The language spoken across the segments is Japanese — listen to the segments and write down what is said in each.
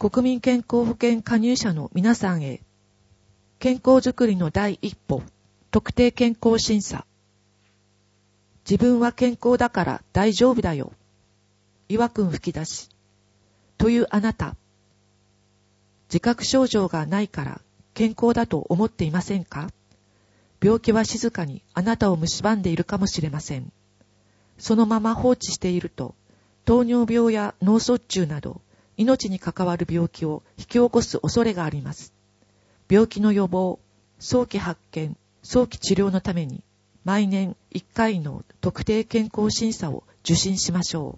国民健康保険加入者の皆さんへ、健康づくりの第一歩、特定健康審査。自分は健康だから大丈夫だよ。岩くん吹き出し。というあなた。自覚症状がないから健康だと思っていませんか？病気は静かにあなたを蝕んでいるかもしれません。そのまま放置していると、糖尿病や脳卒中など、命に関わる病気を引き起こす恐れがあります。病気の予防、早期発見、早期治療のために、毎年1回の特定健康審査を受診しましょう。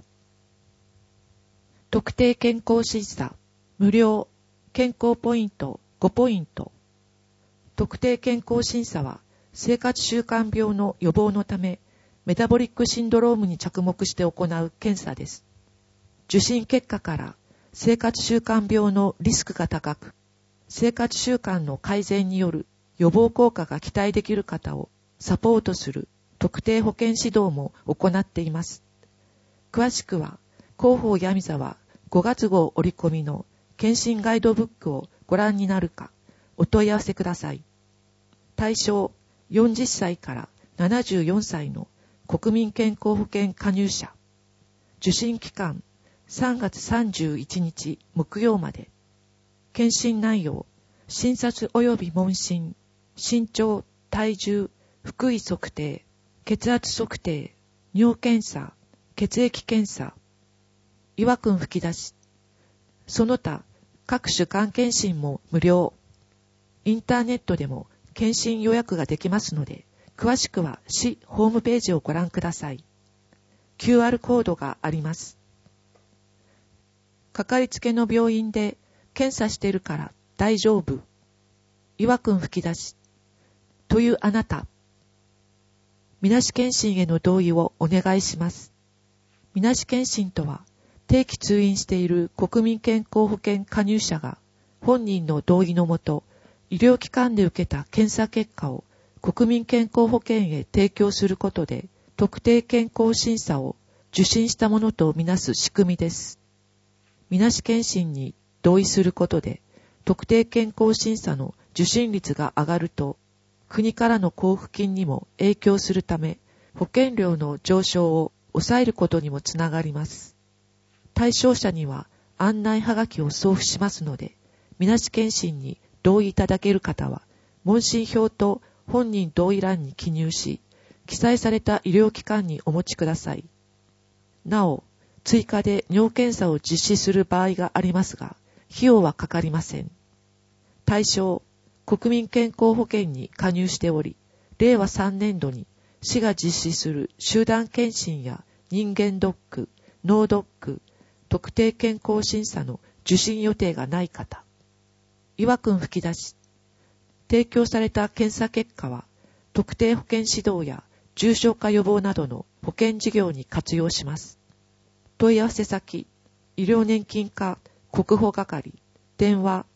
特定健康審査、無料、健康ポイント5ポイント。特定健康審査は、生活習慣病の予防のため、メタボリックシンドロームに着目して行う検査です。受診結果から、生活習慣病のリスクが高く、生活習慣の改善による予防効果が期待できる方をサポートする特定保健指導も行っています。詳しくは、広報闇沢5月号折り込みの検診ガイドブックをご覧になるか、お問い合わせください。対象40歳から74歳の国民健康保険加入者。受診期間3月31日木曜まで。検診内容、診察及び問診、身長、体重、腹囲測定、血圧測定、尿検査、血液検査。岩くん吹き出し。その他、各種がん検診も無料。インターネットでも検診予約ができますので、詳しくは市ホームページをご覧ください。QR コードがあります。かかりつけの病院で検査してるから大丈夫。岩くん吹き出し。というあなた。みなし検診への同意をお願いします。みなし検診とは、定期通院している国民健康保険加入者が本人の同意のもと、医療機関で受けた検査結果を国民健康保険へ提供することで、特定健康審査を受診したものとみなす仕組みです。みなし検診に同意することで、特定健康審査の受診率が上がると、国からの交付金にも影響するため、保険料の上昇を抑えることにもつながります。対象者には案内はがきを送付しますので、みなし検診に同意いただける方は、問診票と本人同意欄に記入し、記載された医療機関にお持ちください。なお、追加で尿検査を実施する場合がありますが、費用はかかりません。対象、国民健康保険に加入しており、令和3年度に市が実施する集団検診や人間ドック、脳ドック、特定健康審査の受診予定がない方。岩くん吹き出し。提供された検査結果は、特定保険指導や重症化予防などの保険事業に活用します。問い合わせ先、医療年金課国保係、電話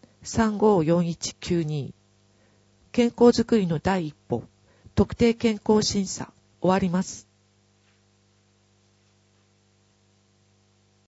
354192。健康づくりの第一歩、特定健康審査、終わります。